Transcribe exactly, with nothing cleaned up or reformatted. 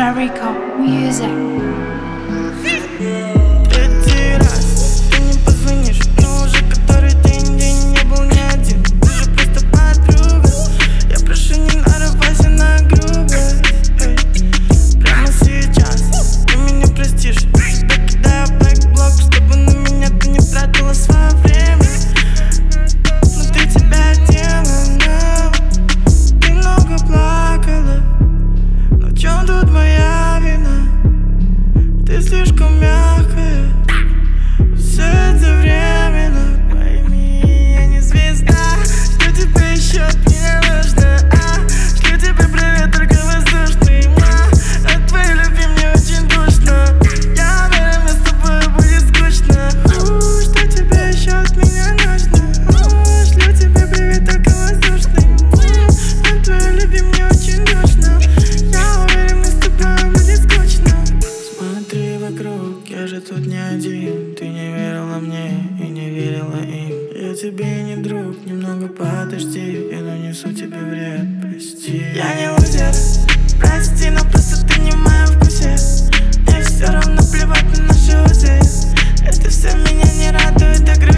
Jericho Music. Третий раз ты не позвонишь, но уже который день, день не был ни один. Ты же просто подруга. Я прошу, не нарывайся на грубость. Эй, прямо сейчас ты меня простишь. Тебя кидаю в бэкблок, чтобы на меня ты не тратила свое время. Внутри тебя демона. Ты много плакала, но в чем тут моя вина? Ты слишком мягкая, все это временно. Пойми, я не звезда. Что тебе еще от меня нужно? А? Шлю тебе привет, только воздушный. Ма, от твоей любви мне очень душно. Я уверен, мне с тобой будет скучно. У, что тебе еще от меня нужно? У, шлю тебе привет, только воздушный. Ма, от твоей любви мне очень душно. Я уверен, мне с тобой будет скучно. Смотри вокруг, я же тут не один. Ты не верила мне и не верила им. Я тебе не друг, немного подожди. Я нанесу тебе вред, прости. Я не лузер, прости, но просто ты не в моем вкусе. Мне все равно плевать на наши узы. Это все меня не радует, так